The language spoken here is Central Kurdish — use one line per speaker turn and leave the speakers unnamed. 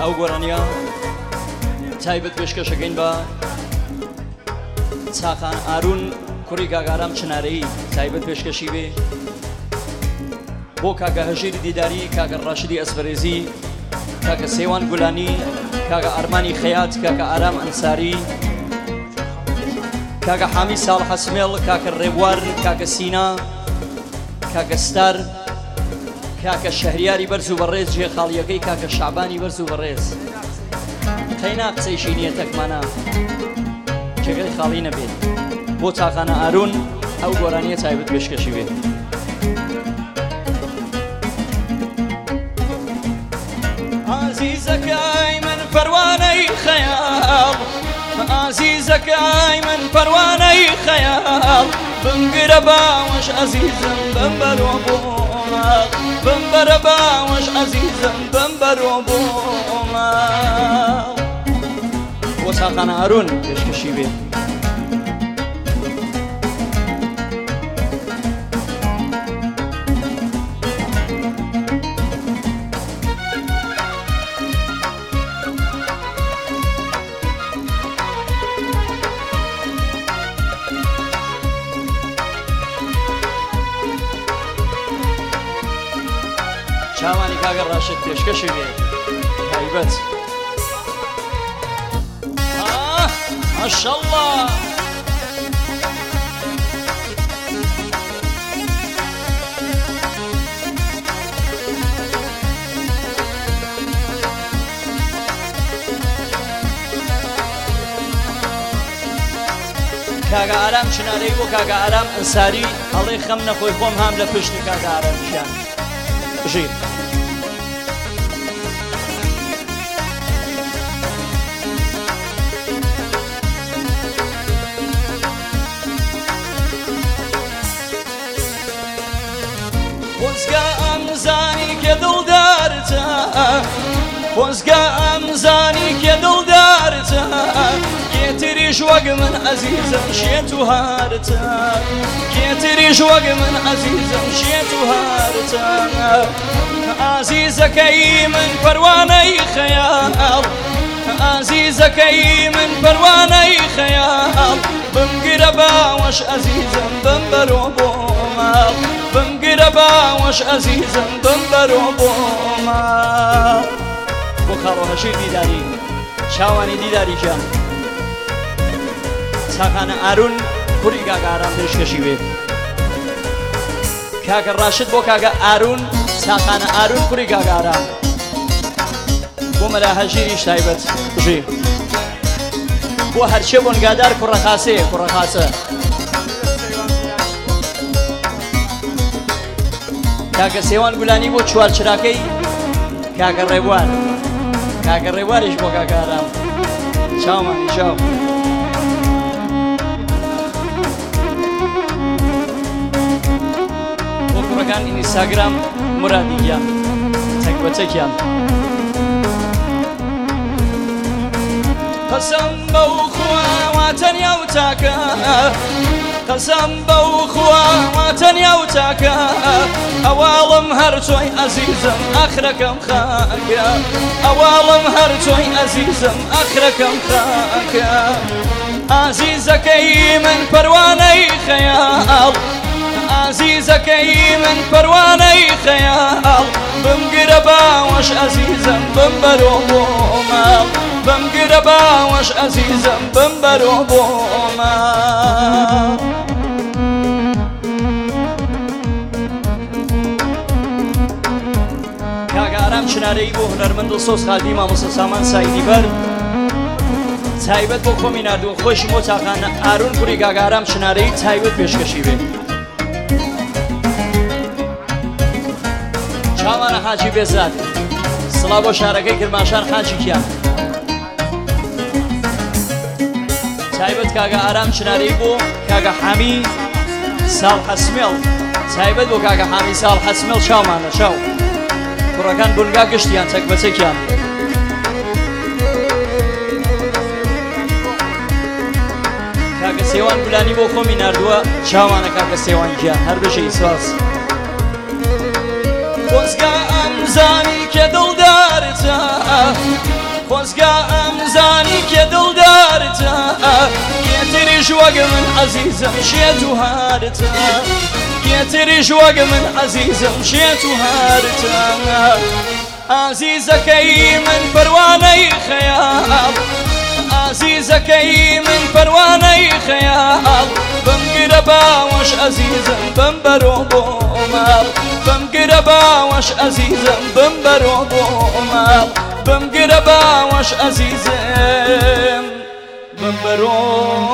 ئەو گۆرانیە تایبەت پێشکەشەکەین بە چاقان ئارون کوڕی کاگارام چنارەیی تایبەت پێشکەشی بێ بۆ کاکە هەژیری دیداری کاکە ڕاشدی ئەسبەرێزی کاکە سێوان گولانی کاکە ئارمانی خەیات کاکە ئارام ئەنساری کاکە حامی ساڵ حەسمێڵ کاکە ڕێبوار کاکە سینا کاکە ستار کاکە شەهریاری بەرز و بەڕێز جێ خاڵیەکەی کاکە شعبانی بەرز و بەڕێز قەینا قسەیشی نییە تەکمانە جێگەی خاڵی نەبێت بۆ تاقانە ئارون ئەو گۆرانیە تایبەت پێشکەشی بێت عزیزەکەی من پەروانەی خەیاڵ عزیزەکەی من پەروانەی خەیاڵ بمگرە باوەش عزیزم بمبەرۆ بۆ ماڵ بمبەرە باوەش عزیزم بمبەرۆ بۆ ماڵ بۆ تاقانە ئارون پێشکەشی بێت چاوانی کاگە ڕاشد پێشکەشی بێ تایبەت ماشەڵڵا کاگە ئارام چنارەی بۆ کاگە ئارام ئەنساری هەڵێ خەم نەخۆی خۆم هام لە پشتی کاگە ئارامیشیان بژیر خۆزگە ئەمزانی کێ دڵدارتە خۆزگە ئەمزانی کێ دڵدارتە کێتریش وەک من عەزیزم شێت و هارتە کێتریش وەک من عەزیزم شێت و هارتە عەزیزەکەی من پەروانەی خەیاڵ عەزیزەکەی من پەروانەی خەیاڵ بمگرە باوەش عەزیزم بمبەرۆ بۆ ماڵ بمگرە باوەش عەزیزم بمبەرۆ بۆ ماڵ بۆ خاڵۆ هەژیر دیداری چاوانی دیداری گیان تاقانە ئارون کوڕی کاگە ئارام پێشکەشی بێ کاکە ڕاشد بۆ کاگە ئارون تاقانە ئارون کوڕی کاگە ئارام بۆ مەلا هەژیریش تایبەت بژێ بۆ هەرچێ بۆنگادار کوڕەخاسەیە کوڕەخاسە کاکە سێوان گولانی بۆ چوارچراکەی کاکە ڕێبوار کاکە ڕێبواریش بۆ کاکە ئارام چاومانی چاو بۆ کوڕەکان ئینستاگرام مرادیگیان تەک بە تەکیان قەسەم بەو خوا وا تەنیا و تاکە قەسەم بەو خوا وا تەنیا و تاکە ئەواڵم هەر تۆی عەزیزم ئەخرەکەم خاکە ئەواڵم هەر تۆی عەزیزم ئەخرەکەم خاکە عەزیزەکەی من پەروانەی خەیاڵ عەزیزەکەی من پەروانەی خەیاڵ بمگرە باوەش عەزیزم بمبەرۆ بۆ ماڵ بمگرە باوەش عەزیزم بمبەرۆ بۆ ماڵ کاگە ئارام چنارەیی بۆ هونەرمەند و سۆز خالدی مامۆستا سامان سایدی بەر تایبەت بۆ خۆمی نردووە خۆشی بۆ تاقانە ئارون کوڕی کاگە ئارام چنارەیی تایبەت پێشکەشی بێ چاوانە حاجی بێزاد سڵاو بۆ شارەکەی کرماشان حاجی کیان تایبەت کاگە ئارام چنارەیی بۆ کاگە حامی ساڵ حەسمێڵ تایبەت بۆ کاگە حامی ساڵ حەسمێڵ چاومانە چاو کوڕەکان بونگا گشتیان تەک بە تەکیان کاکە سێوان گولانی بۆ خۆمی نردووە چاوانە کاکە سێوانی گیان هەر بژەی سواز خۆزگە ئەمزانی کێ دڵدار دڵدارتە خۆزگا ئەمزانی کێ دڵدارتە کێتریش وەک من عەزیزم شێت و هارتە کێتریش وەک من عەزیزم شێت و هارتە عەزیزەکەی من پەروانەی خەیاڵ عەزیزەکەی من پەروانەی خەیاڵ بمگرە باوەش عەزیزم بمبەرۆ بۆ ماڵ بمگرە باوەش عەزیزم بمبەرۆ بۆ ماڵ بمگرە باوەش عەزیزم بمبەرۆ